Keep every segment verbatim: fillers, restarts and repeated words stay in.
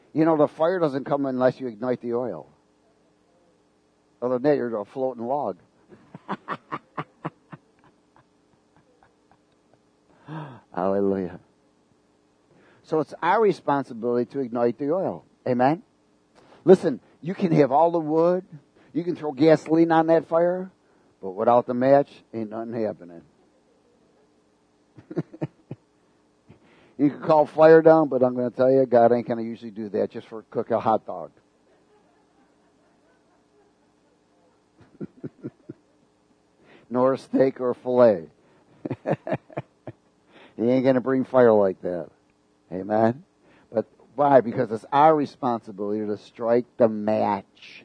You know, the fire doesn't come unless you ignite the oil. Other than that, you're a floating log. Hallelujah. So it's our responsibility to ignite the oil. Amen? Listen, you can have all the wood. You can throw gasoline on that fire. But without the match, ain't nothing happening. You can call fire down, but I'm going to tell you, God ain't going to usually do that just for cook a hot dog. Nor a steak or a filet. He ain't going to bring fire like that. Amen? But why? Because it's our responsibility to strike the match.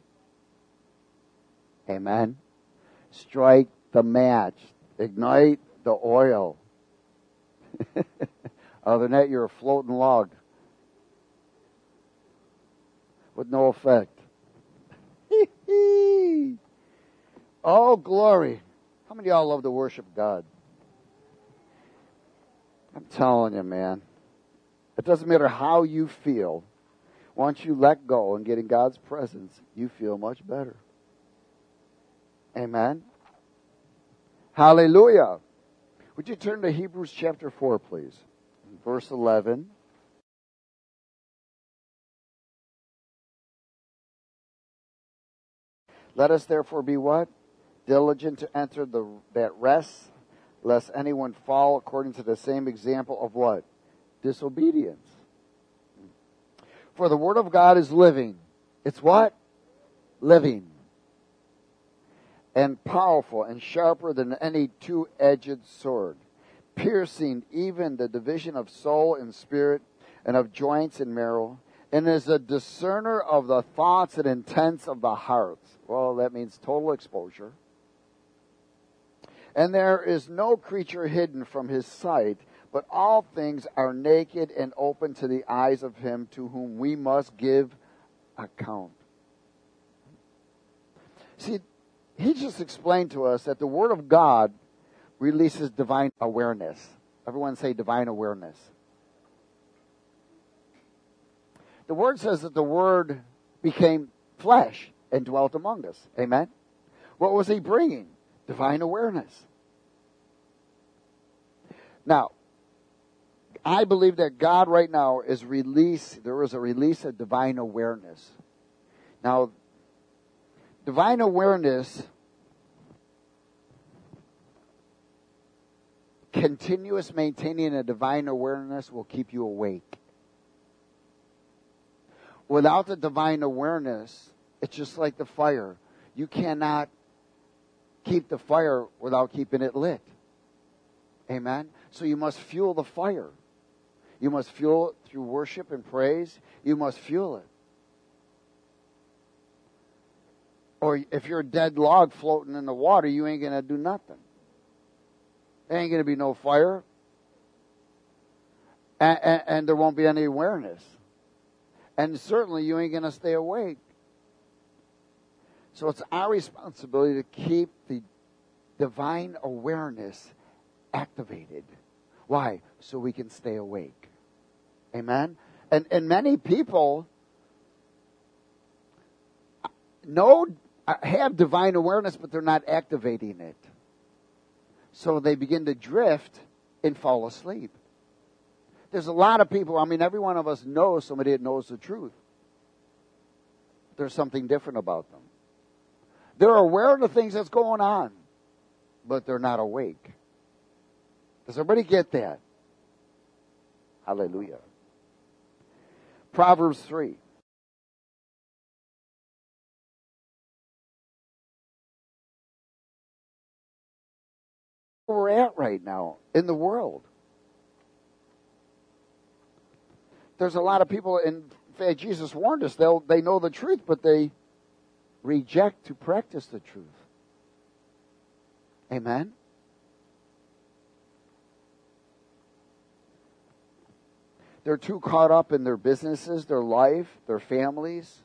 Amen? Strike the match. Ignite the oil. Other than that, you're a floating log with no effect. Oh, glory. How many of y'all love to worship God? I'm telling you, man. It doesn't matter how you feel. Once you let go and get in God's presence, you feel much better. Amen? Hallelujah. Would you turn to Hebrews chapter four, please? Verse eleven. Let us therefore be what? Diligent to enter the that rest, lest anyone fall according to the same example of what? Disobedience. For the word of God is living. It's what? Living. And powerful and sharper than any two-edged sword, piercing even the division of soul and spirit and of joints and marrow, and is a discerner of the thoughts and intents of the heart. Well, that means total exposure. And there is no creature hidden from his sight, but all things are naked and open to the eyes of him to whom we must give account. See, he just explained to us that the Word of God releases divine awareness. Everyone say divine awareness. The Word says that the Word became flesh and dwelt among us. Amen? What was he bringing? Divine awareness. Now, I believe that God right now is release. There is a release of divine awareness. Now, divine awareness, continuous maintaining a divine awareness will keep you awake. Without the divine awareness, it's just like the fire. You cannot keep the fire without keeping it lit. Amen? So you must fuel the fire. You must fuel it through worship and praise. You must fuel it. Or if you're a dead log floating in the water, you ain't going to do nothing. There ain't going to be no fire. And, and, and there won't be any awareness. And certainly you ain't going to stay awake. So it's our responsibility to keep the divine awareness activated. Why? So we can stay awake. Amen? And, and many people know, have divine awareness, but they're not activating it. So they begin to drift and fall asleep. There's a lot of people, I mean, every one of us knows somebody that knows the truth. There's something different about them. They're aware of the things that's going on, but they're not awake. Does everybody get that? Hallelujah. Proverbs three. Where we're at right now in the world. There's a lot of people, in fact, Jesus warned us, they'll, they know the truth, but they reject to practice the truth. Amen? They're too caught up in their businesses, their life, their families,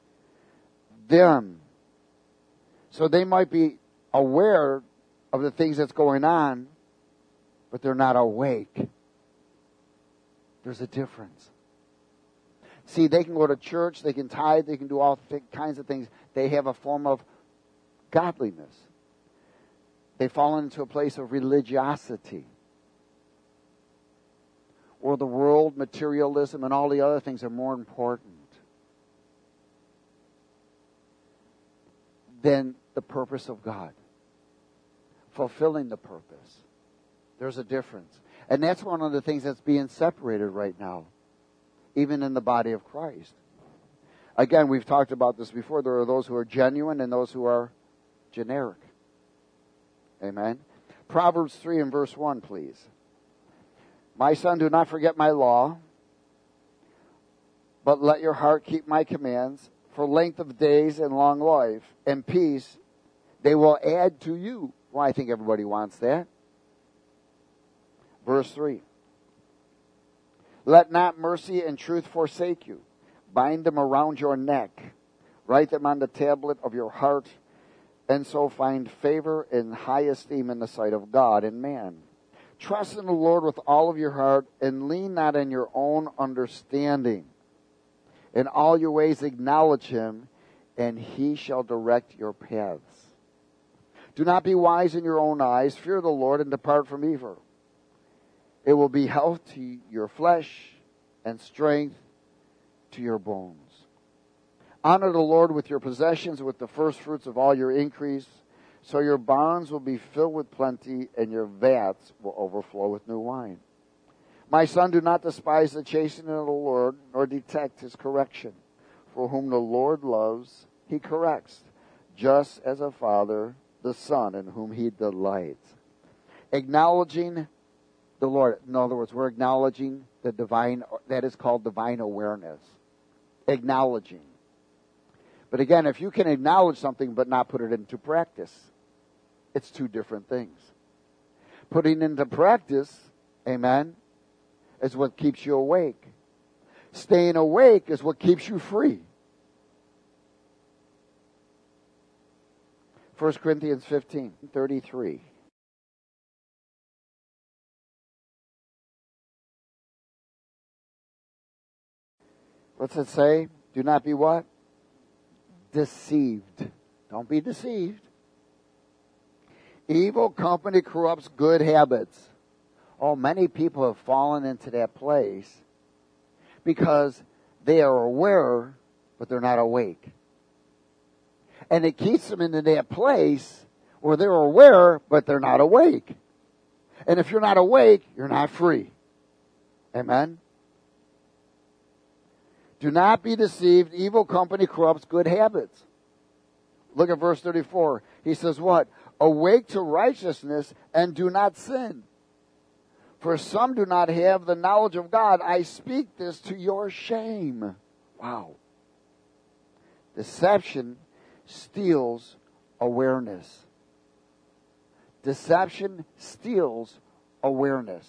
them. So they might be aware of the things that's going on, but they're not awake. There's a difference. See, they can go to church, they can tithe, they can do all th- kinds of things. They have a form of godliness. They fall into a place of religiosity, or the world, materialism, and all the other things are more important than the purpose of God, fulfilling the purpose. There's a difference. And that's one of the things that's being separated right now, even in the body of Christ. Again, we've talked about this before. There are those who are genuine and those who are generic. Amen. Proverbs three and verse one, please. My son, do not forget my law, but let your heart keep my commands. For length of days and long life and peace, they will add to you. Well, I think everybody wants that. Verse three. Let not mercy and truth forsake you. Bind them around your neck. Write them on the tablet of your heart, and so find favor and high esteem in the sight of God and man. Trust in the Lord with all of your heart, and lean not on your own understanding. In all your ways acknowledge him, and he shall direct your paths. Do not be wise in your own eyes. Fear the Lord and depart from evil. It will be health to your flesh and strength to your bones. Honor the Lord with your possessions, with the first fruits of all your increase. So your barns will be filled with plenty, and your vats will overflow with new wine. My son, do not despise the chastening of the Lord, nor detect his correction. For whom the Lord loves, he corrects, just as a father the son in whom he delights. Acknowledging the Lord. In other words, we're acknowledging the divine, that is called divine awareness. Acknowledging. But again, if you can acknowledge something but not put it into practice, it's two different things. Putting into practice, amen, is what keeps you awake. Staying awake is what keeps you free. First Corinthians fifteen, thirty-three. What's it say? Do not be what? Deceived. Don't be deceived. Evil company corrupts good habits. Oh, many people have fallen into that place because they are aware, but they're not awake. And it keeps them into that place where they're aware, but they're not awake. And if you're not awake, you're not free. Amen? Do not be deceived. Evil company corrupts good habits. Look at verse thirty-four. He says what? Awake to righteousness and do not sin. For some do not have the knowledge of God. I speak this to your shame. Wow. Deception steals awareness. Deception steals awareness.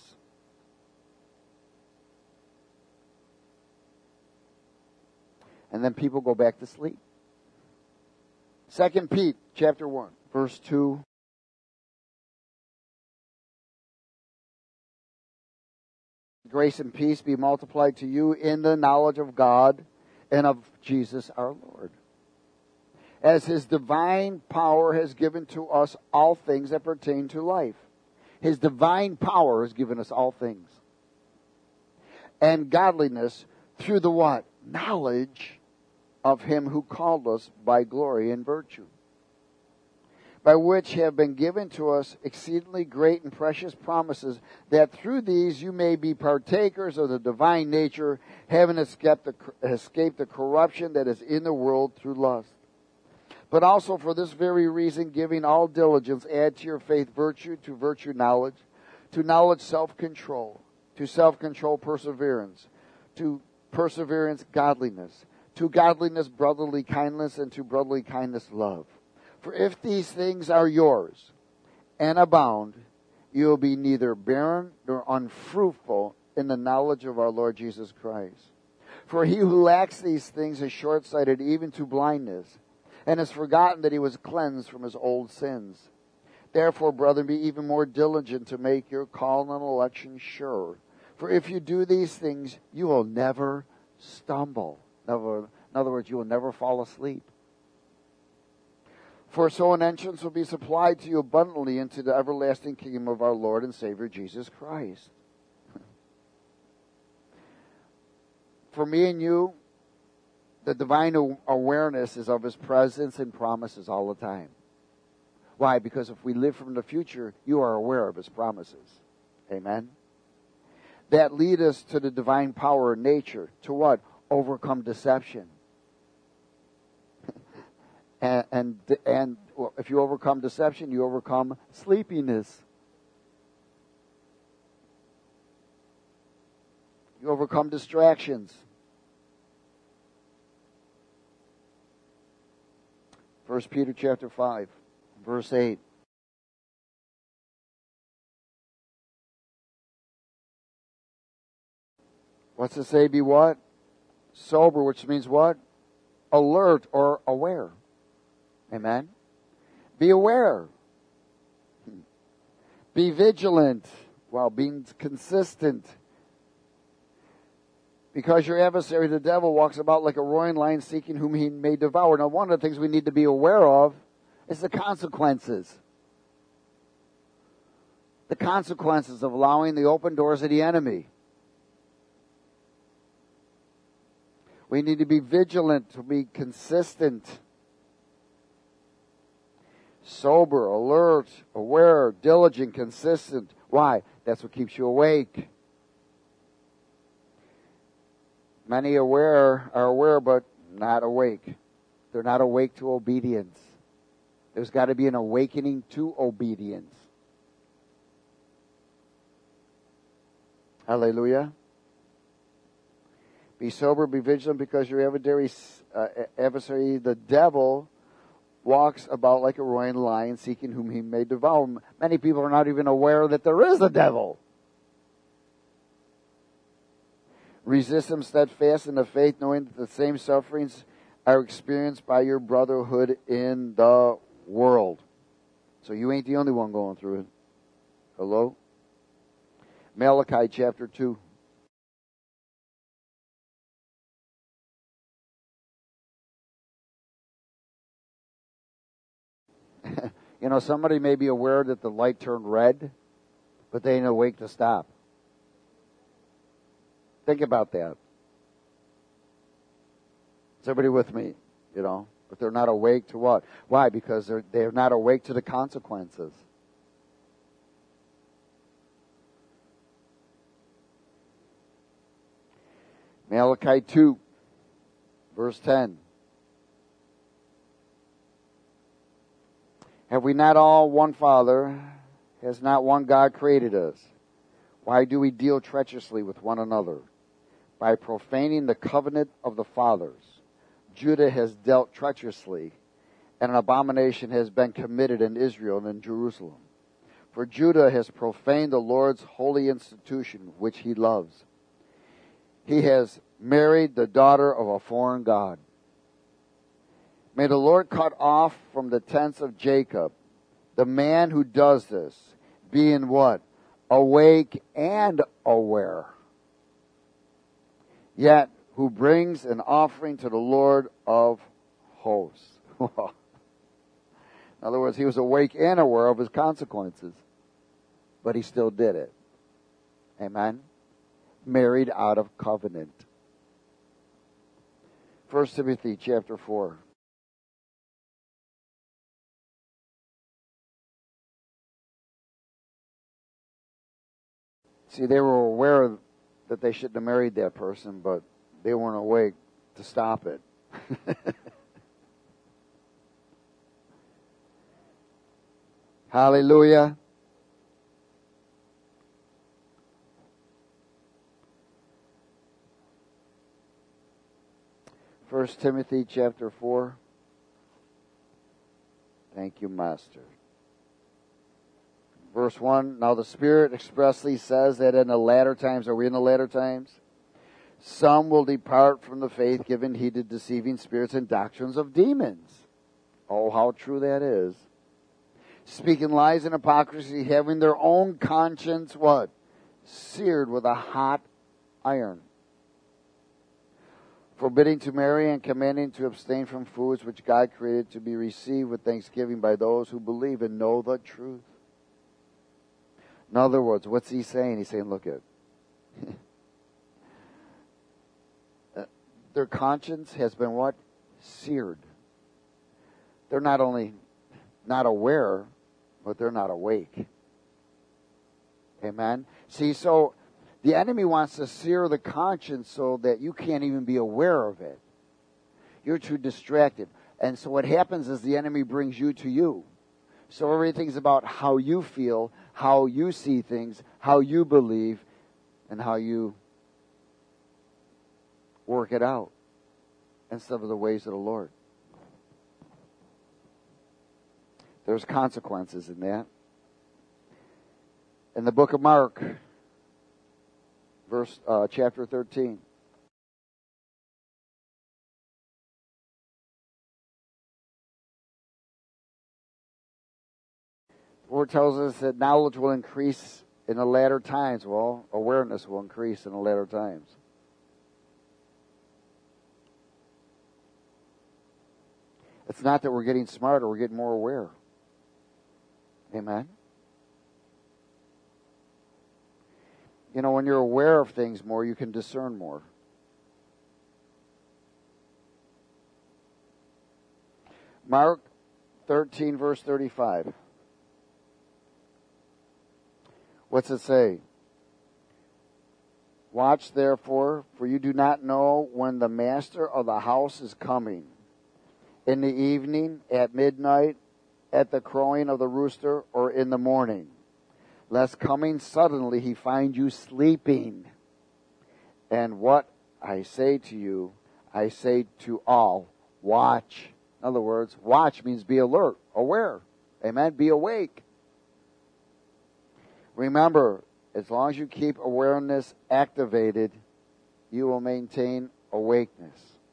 And then people go back to sleep. Second Peter chapter one, verse two. Grace and peace be multiplied to you in the knowledge of God and of Jesus our Lord. As his divine power has given to us all things that pertain to life. His divine power has given us all things. And godliness through the what? Knowledge of him who called us by glory and virtue, by which have been given to us exceedingly great and precious promises, that through these you may be partakers of the divine nature, having escaped the, escaped the corruption that is in the world through lust. But also for this very reason, giving all diligence, add to your faith virtue, to virtue knowledge, to knowledge self-control, to self-control perseverance, to perseverance godliness, to godliness brotherly kindness, and to brotherly kindness love. For if these things are yours and abound, you will be neither barren nor unfruitful in the knowledge of our Lord Jesus Christ. For he who lacks these things is short-sighted even to blindness, and has forgotten that he was cleansed from his old sins. Therefore, brethren, be even more diligent to make your call and election sure. For if you do these things, you will never stumble. In other, in other words, you will never fall asleep. For so an entrance will be supplied to you abundantly into the everlasting kingdom of our Lord and Savior Jesus Christ. For me and you, the divine awareness is of His presence and promises all the time. Why? Because if we live from the future, you are aware of His promises. Amen? That lead us to the divine power in nature. To what? Overcome deception. and, and, and well, if you overcome deception, you overcome sleepiness. You overcome distractions. First Peter chapter five, verse eight. What's it say? Be what? Sober, which means what? Alert or aware. Amen? Be aware. Be vigilant while being consistent. Because your adversary, the devil, walks about like a roaring lion seeking whom he may devour. Now, one of the things we need to be aware of is the consequences. The consequences of allowing the open doors of the enemy. We need to be vigilant, to be consistent, sober, alert, aware, diligent, consistent. Why? That's what keeps you awake. Many aware are aware but not awake. They're not awake to obedience. There's got to be an awakening to obedience. Hallelujah. Be sober, be vigilant, because your adversary, uh, adversary, the devil, walks about like a roaring lion, seeking whom he may devour. Many people are not even aware that there is a devil. Resist him steadfast in the faith, knowing that the same sufferings are experienced by your brotherhood in the world. So you ain't the only one going through it. Hello? Malachi chapter two. You know, somebody may be aware that the light turned red, but they ain't awake to stop. Think about that. Is everybody with me? You know, but they're not awake to what? Why? Because they're they're not awake to the consequences. Malachi two, verse ten. Have we not all one Father? Has not one God created us? Why do we deal treacherously with one another? By profaning the covenant of the fathers. Judah has dealt treacherously, and an abomination has been committed in Israel and in Jerusalem. For Judah has profaned the Lord's holy institution, which he loves. He has married the daughter of a foreign god. May the Lord cut off from the tents of Jacob the man who does this, being what? Awake and aware. Yet who brings an offering to the Lord of hosts. In other words, he was awake and aware of his consequences, but he still did it. Amen? Married out of covenant. First Timothy chapter four. See, they were aware that they shouldn't have married that person, but they weren't awake to stop it. Hallelujah. First Timothy chapter four. Thank you, Master. Verse one, now the Spirit expressly says that in the latter times, are we in the latter times? Some will depart from the faith, giving heed to deceiving spirits and doctrines of demons. Oh, how true that is. Speaking lies and hypocrisy, having their own conscience, what? Seared with a hot iron. forbidding to marry and commanding to abstain from foods which God created to be received with thanksgiving by those who believe and know the truth. In other words, what's he saying? He's saying, look at their conscience has been what? Seared. They're not only not aware, but they're not awake. Amen? See, so the enemy wants to sear the conscience so that you can't even be aware of it. You're too distracted. And so what happens is the enemy brings you to you. So everything's about how you feel, how you see things, how you believe, and how you work it out instead of the ways of the Lord. There's consequences in that. In the book of Mark, verse uh, chapter thirteen. The Word tells us that knowledge will increase in the latter times. Well, awareness will increase in the latter times. It's not that we're getting smarter, we're getting more aware. Amen? You know, when you're aware of things more, you can discern more. Mark thirteen, verse thirty-five. What's it say? Watch therefore, for you do not know when the master of the house is coming. In the evening, at midnight, at the crowing of the rooster, or in the morning, lest coming suddenly he find you sleeping. And what I say to you, I say to all, watch. In other words, watch means be alert, aware. Amen? Be awake. Remember, as long as you keep awareness activated, you will maintain awakeness.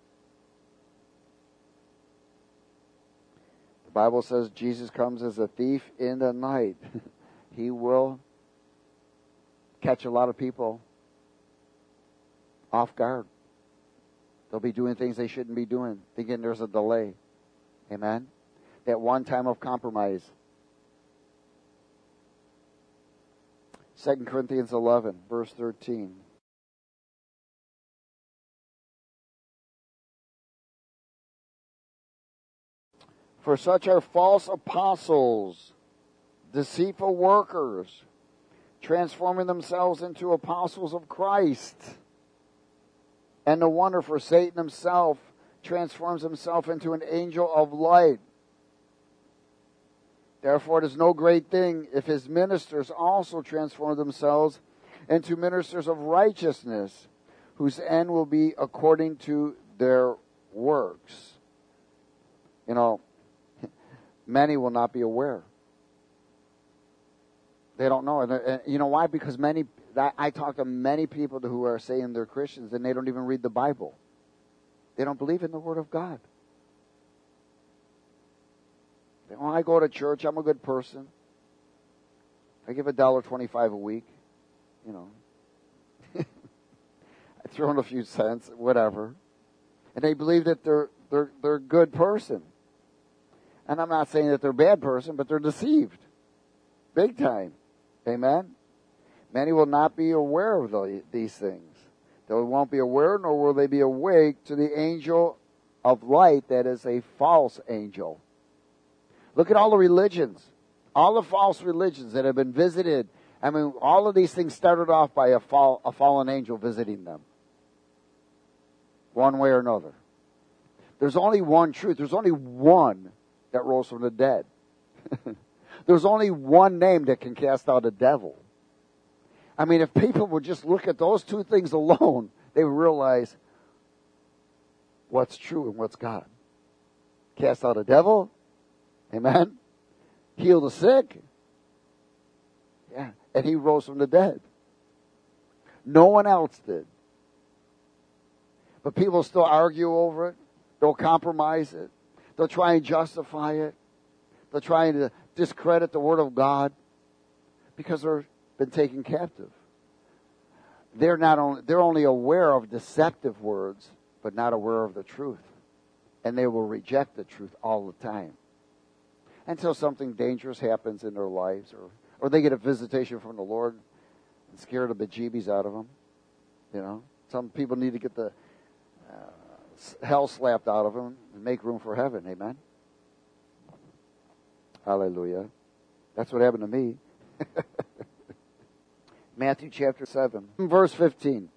The Bible says Jesus comes as a thief in the night. He will catch a lot of people off guard. They'll be doing things they shouldn't be doing, thinking there's a delay. Amen? That one time of compromise. Second Corinthians eleven, verse thirteen. For such are false apostles, deceitful workers, transforming themselves into apostles of Christ. And no wonder, for Satan himself transforms himself into an angel of light. Therefore, it is no great thing if his ministers also transform themselves into ministers of righteousness, whose end will be according to their works. You know, many will not be aware. They don't know. And you know why? Because many, I talk to many people who are saying they're Christians and they don't even read the Bible. They don't believe in the Word of God. Well, I go to church. I'm a good person. I give a dollar twenty-five a week. You know, I throw in a few cents, whatever, and they believe that they're they're they're a good person. And I'm not saying that they're a bad person, but they're deceived, big time. Amen. Many will not be aware of the, these things. They won't be aware, nor will they be awake to the angel of light that is a false angel. Look at all the religions, all the false religions that have been visited. I mean, all of these things started off by a, fall, a fallen angel visiting them, one way or another. There's only one truth. There's only one that rose from the dead. There's only one name that can cast out a devil. I mean, if people would just look at those two things alone, they would realize what's true and what's God. Cast out a devil. Amen. Heal the sick. Yeah. And he rose from the dead. No one else did. But people still argue over it. They'll compromise it. They'll try and justify it. They'll try to discredit the Word of God because they've been taken captive. They're not only, they're only aware of deceptive words, but not aware of the truth. And they will reject the truth all the time. Until something dangerous happens in their lives, or, or they get a visitation from the Lord and scare the bejeebies out of them. You know, some people need to get the uh, hell slapped out of them and make room for heaven. Amen. Hallelujah. That's what happened to me. Matthew chapter seven, verse fifteen.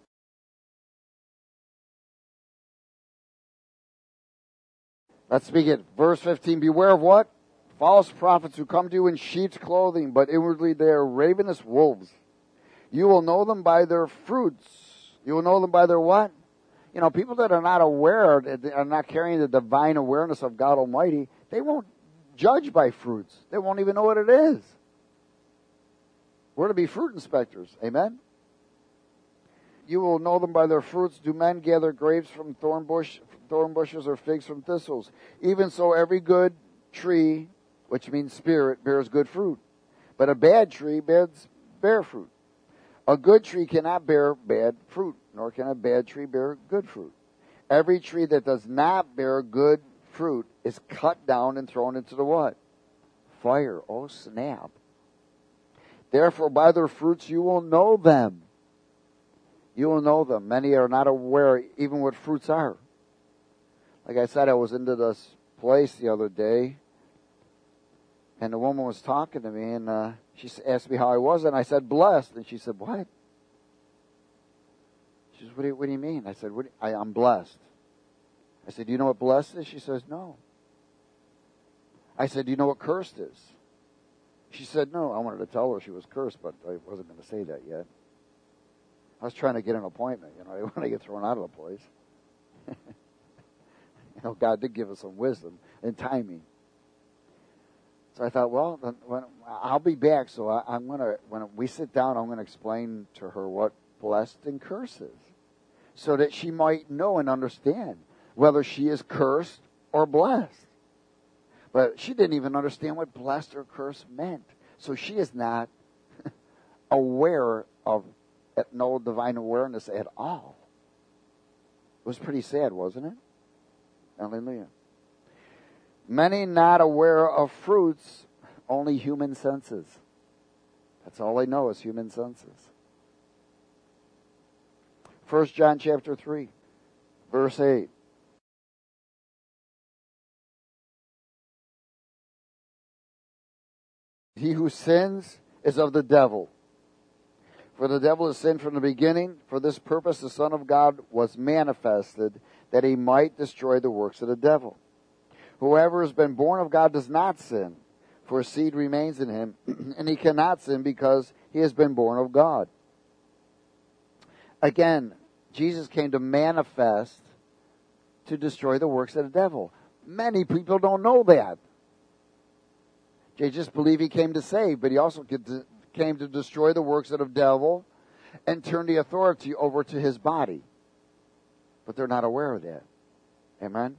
Let's begin. Verse fifteen. Beware of what? False prophets who come to you in sheep's clothing, but inwardly they are ravenous wolves. You will know them by their fruits. You will know them by their what? You know, people that are not aware, that are not carrying the divine awareness of God Almighty, they won't judge by fruits. They won't even know what it is. We're to be fruit inspectors. Amen? You will know them by their fruits. Do men gather grapes from thorn bush, thorn bushes or figs from thistles? Even so, every good tree, which means spirit, bears good fruit. But a bad tree bears bad fruit. A good tree cannot bear bad fruit, nor can a bad tree bear good fruit. Every tree that does not bear good fruit is cut down and thrown into the what? Fire. Oh, snap. Therefore, by their fruits you will know them. You will know them. Many are not aware even what fruits are. Like I said, I was into this place the other day, and the woman was talking to me, and uh, she asked me how I was, and I said, blessed. And she said, what? She says, what do you, what do you mean? I said, what do you, I, I'm blessed. I said, do you know what blessed is? She says, no. I said, do you know what cursed is? She said, no. I wanted to tell her she was cursed, but I wasn't going to say that yet. I was trying to get an appointment. You know, I didn't want to get thrown out of the place. You know, God did give us some wisdom and timing. So I thought, well, then when, I'll be back. So I, I'm going to, when we sit down, I'm going to explain to her what blessed and cursed is, so that she might know and understand whether she is cursed or blessed. But she didn't even understand what blessed or cursed meant. So she is not aware of no divine awareness at all. It was pretty sad, wasn't it? Hallelujah. Many not aware of fruits, only human senses. That's all they know is human senses. First John chapter three, verse eight. He who sins is of the devil. For the devil has sinned from the beginning. For this purpose the Son of God was manifested, that he might destroy the works of the devil. Whoever has been born of God does not sin, for seed remains in him, and he cannot sin because he has been born of God. Again, Jesus came to manifest to destroy the works of the devil. Many people don't know that. They just believe he came to save, but he also came to destroy the works of the devil and turn the authority over to his body. But they're not aware of that. Amen?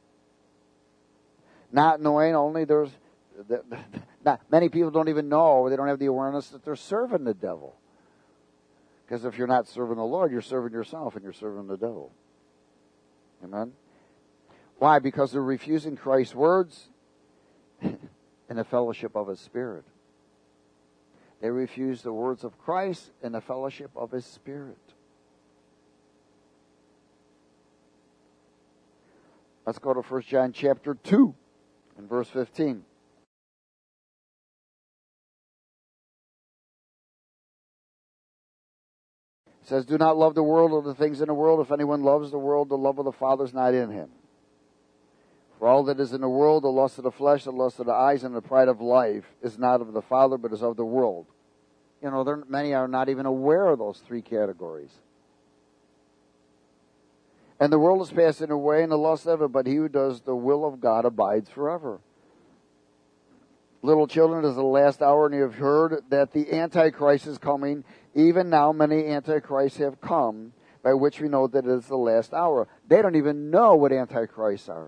Not knowing only there's, not, many people don't even know, they don't have the awareness that they're serving the devil. Because if you're not serving the Lord, you're serving yourself and you're serving the devil. Amen? Why? Because they're refusing Christ's words and the fellowship of his Spirit. They refuse the words of Christ and the fellowship of his Spirit. Let's go to First John chapter two and verse fifteen. It says, do not love the world or the things in the world. If anyone loves the world, the love of the Father is not in him. For all that is in the world, the lust of the flesh, the lust of the eyes, and the pride of life is not of the Father, but is of the world. You know, there, many are not even aware of those three categories. And the world is passing away, and the lust of it, but he who does the will of God abides forever. Little children, it is the last hour, and you have heard that the Antichrist is coming. Even now, many Antichrists have come, by which we know that it is the last hour. They don't even know what Antichrists are.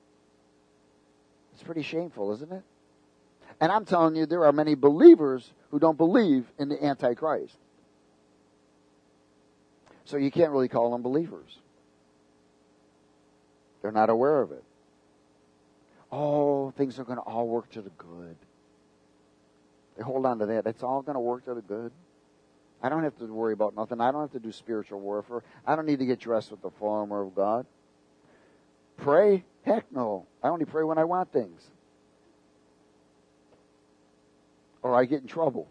It's pretty shameful, isn't it? And I'm telling you, there are many believers who don't believe in the Antichrist. So you can't really call them believers. They're not aware of it. Oh, things are going to all work to the good. They hold on to that. It's all going to work to the good. I don't have to worry about nothing. I don't have to do spiritual warfare. I don't need to get dressed with the full armor of God. Pray? Heck no. I only pray when I want things. Or I get in trouble.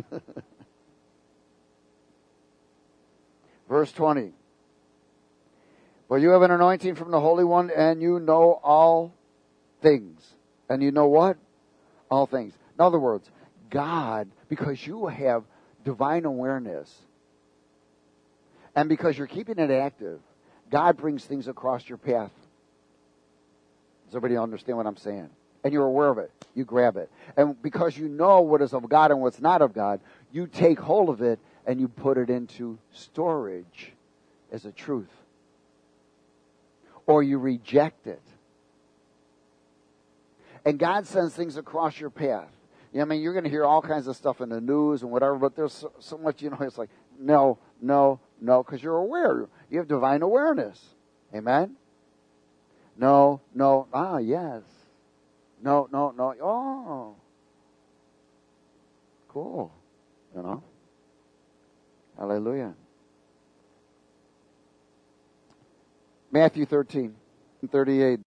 Verse twenty. But you have an anointing from the Holy One, and you know all things. And you know what? All things. In other words, God, because you have divine awareness, and because you're keeping it active, God brings things across your path. Does everybody understand what I'm saying? And you're aware of it. You grab it. And because you know what is of God and what's not of God, you take hold of it and you put it into storage as a truth. Or you reject it. And God sends things across your path. You know, I mean, you're going to hear all kinds of stuff in the news and whatever, but there's so, so much, you know, it's like, no, no, no, because you're aware. You have divine awareness. Amen? No, no, ah, yes. No, no, no, oh. Cool. You know? Hallelujah. Matthew thirteen, thirty-eight.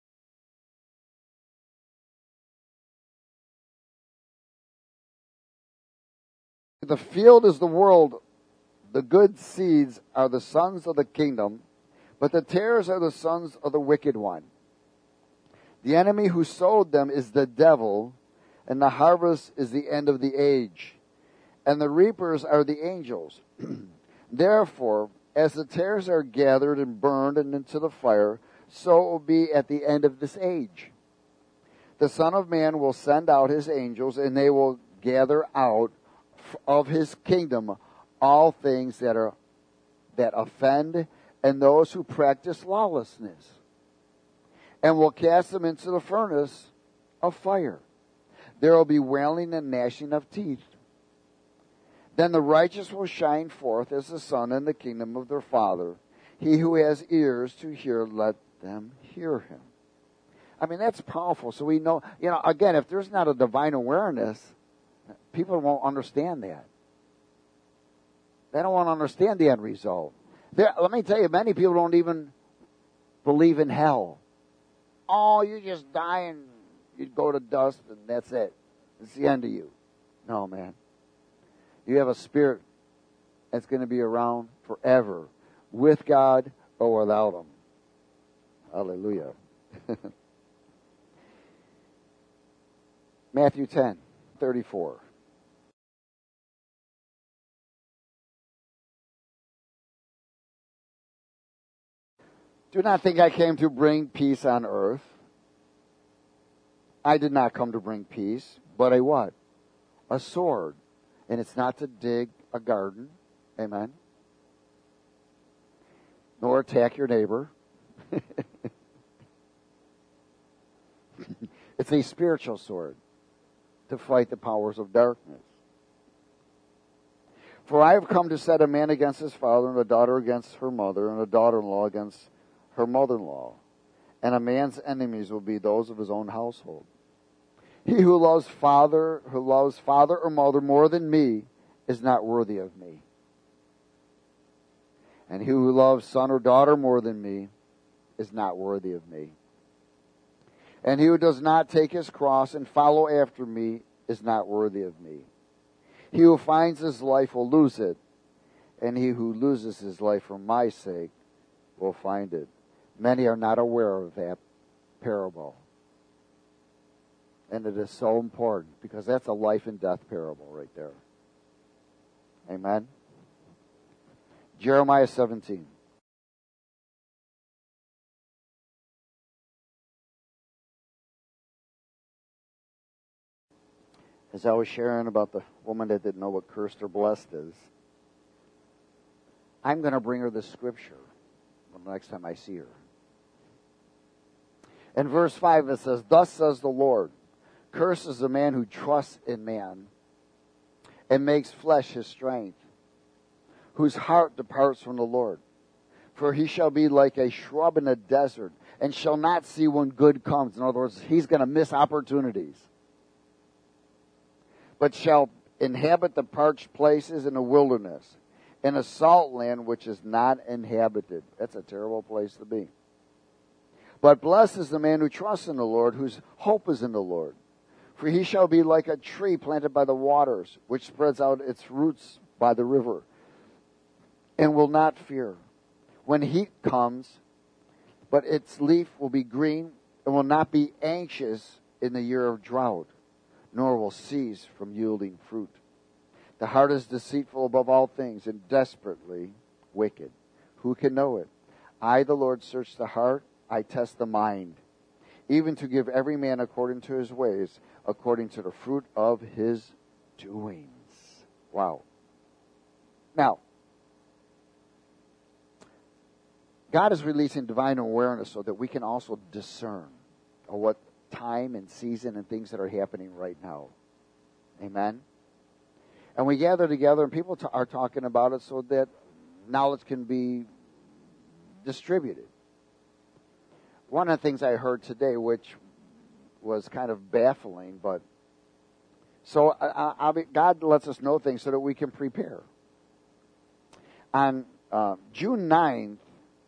The field is the world. The good seeds are the sons of the kingdom, but the tares are the sons of the wicked one. The enemy who sowed them is the devil, and the harvest is the end of the age. And the reapers are the angels. Therefore, as the tares are gathered and burned and into the fire, so it will be at the end of this age. The Son of Man will send out his angels, and they will gather out of his kingdom all things that are that offend and those who practice lawlessness, and will cast them into the furnace of fire. There will be wailing and gnashing of teeth. Then the righteous will shine forth as the sun in the kingdom of their Father. He who has ears to hear, let them hear him. I mean, that's powerful. So we know, you know, again, if there's not a divine awareness, people won't understand that. They don't want to understand the end result. There, let me tell you, many people don't even believe in hell. Oh, you just die and you go to dust and that's it. It's the end of you. No, man. You have a spirit that's going to be around forever, with God or without him. Hallelujah. Matthew ten, thirty-four. Do not think I came to bring peace on earth. I did not come to bring peace, but a what? A sword. And it's not to dig a garden. Amen. Nor attack your neighbor. It's a spiritual sword to fight the powers of darkness. For I have come to set a man against his father, and a daughter against her mother, and a daughter-in-law against her mother-in-law. And a man's enemies will be those of his own household. He who loves father, who loves father or mother more than me is not worthy of me. And he who loves son or daughter more than me is not worthy of me. And he who does not take his cross and follow after me is not worthy of me. He who finds his life will lose it, and he who loses his life for my sake will find it. Many are not aware of that parable. And it is so important, because that's a life and death parable right there. Amen. Jeremiah seventeen. As I was sharing about the woman that didn't know what cursed or blessed is, I'm going to bring her this scripture the next time I see her. In verse five it says, "Thus says the Lord, cursed is the man who trusts in man and makes flesh his strength, whose heart departs from the Lord. For he shall be like a shrub in the desert, and shall not see when good comes. In other words, he's going to miss opportunities. But shall inhabit the parched places in the wilderness, in a salt land which is not inhabited. That's a terrible place to be. But blessed is the man who trusts in the Lord, whose hope is in the Lord. For he shall be like a tree planted by the waters, which spreads out its roots by the river, and will not fear when heat comes, but its leaf will be green, and will not be anxious in the year of drought, nor will cease from yielding fruit. The heart is deceitful above all things, and desperately wicked. Who can know it? I, the Lord, search the heart, I test the mind, even to give every man according to his ways, according to the fruit of his doings. Wow. Now, God is releasing divine awareness so that we can also discern what time and season and things that are happening right now. Amen? And we gather together and people t- are talking about it so that knowledge can be distributed. One of the things I heard today, which was kind of baffling, but so I, I, I, God lets us know things so that we can prepare. On uh, June ninth,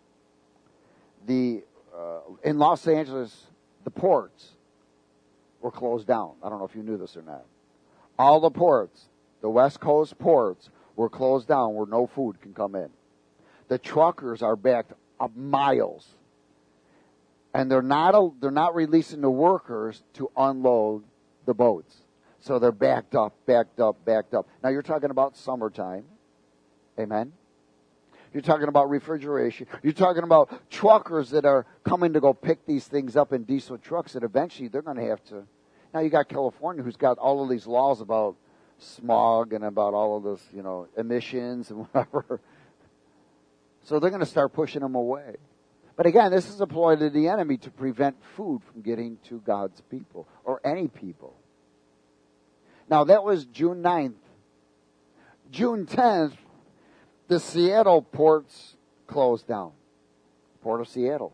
the uh, in Los Angeles, the ports were closed down. I don't know if you knew this or not. All the ports, the West Coast ports, were closed down where no food can come in. The truckers are backed up miles, and they're not they're not releasing the workers to unload the boats. So they're backed up, backed up, backed up. Now you're talking about summertime, amen. You're talking about refrigeration. You're talking about truckers that are coming to go pick these things up in diesel trucks, and eventually they're going to have to. Now you got California, who's got all of these laws about smog and about all of this, you know, emissions and whatever. So they're going to start pushing them away. But again, this is a ploy of the enemy to prevent food from getting to God's people or any people. Now that was June ninth. June tenth, the Seattle ports closed down. Port of Seattle.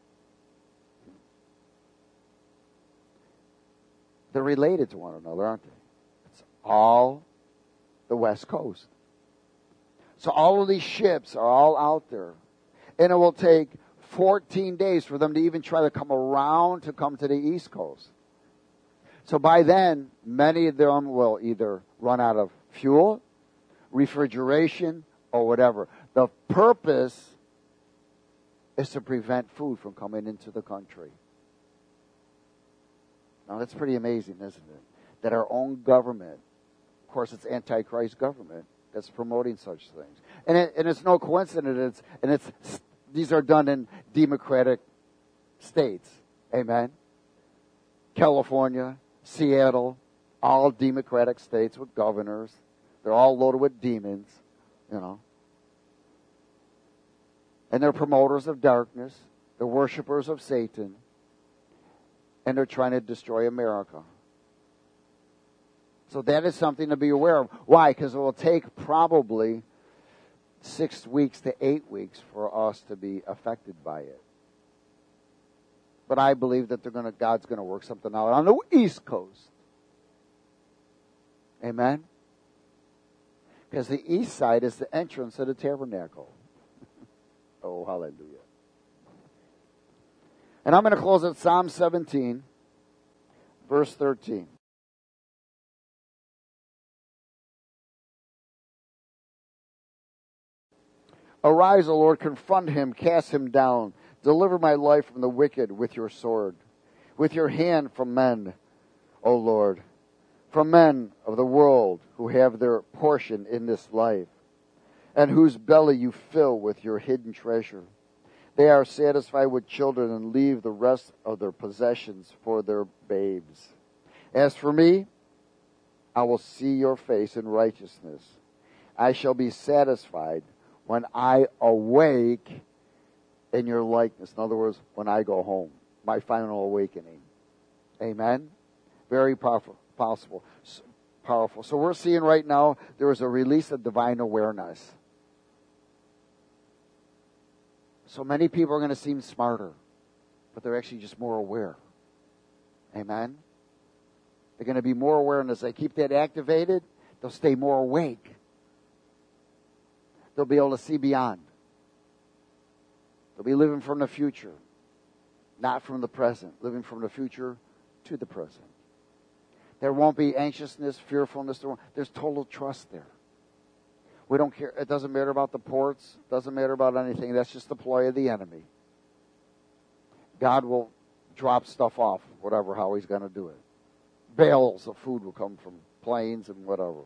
They're related to one another, aren't they? It's all the West Coast. So all of these ships are all out there. And it will take fourteen days for them to even try to come around to come to the East Coast. So by then, many of them will either run out of fuel, refrigeration, or whatever. The purpose is to prevent food from coming into the country. Now that's pretty amazing, isn't it? That our own government, of course it's Antichrist government, that's promoting such things. And, it, and it's no coincidence, it's, and it's these are done in democratic states. Amen? California, Seattle, all democratic states with governors. They're all loaded with demons, you know. And they're promoters of darkness. They're worshipers of Satan. And they're trying to destroy America. So that is something to be aware of. Why? Because it will take probably six weeks to eight weeks for us to be affected by it. But I believe that they're gonna, God's going to work something out on the East Coast. Amen? Because the east side is the entrance of the tabernacle. Oh, hallelujah. And I'm going to close at Psalm seventeen, verse thirteen. Arise, O Lord, confront him, cast him down. Deliver my life from the wicked with your sword, with your hand from men, O Lord, from men of the world who have their portion in this life, and whose belly you fill with your hidden treasure. They are satisfied with children and leave the rest of their possessions for their babes. As for me, I will see your face in righteousness. I shall be satisfied when I awake in your likeness. In other words, when I go home, my final awakening. Amen? Very powerful. Possible, powerful. So we're seeing right now there is a release of divine awareness. So many people are going to seem smarter. but they're actually just more aware. Amen? They're going to be more aware, and as they keep that activated, they'll stay more awake. They'll be able to see beyond. They'll be living from the future, not from the present. Living from the future to the present. There won't be anxiousness, fearfulness. There won't, there's total trust there. We don't care. It doesn't matter about the ports. It doesn't matter about anything. That's just the ploy of the enemy. God will drop stuff off, whatever, how he's going to do it. Bales of food will come from planes and whatever.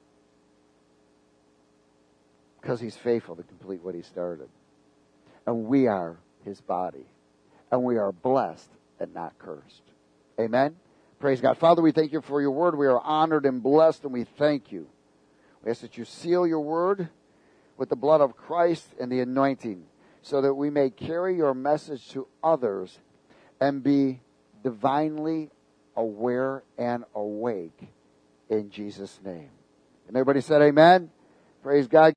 Because he's faithful to complete what he started. And we are his body. And we are blessed and not cursed. Amen? Praise God. Father, we thank you for your word. We are honored and blessed, and we thank you. We ask that you seal your word with the blood of Christ and the anointing, so that we may carry your message to others and be divinely aware and awake in Jesus' name. And everybody said amen? Praise God.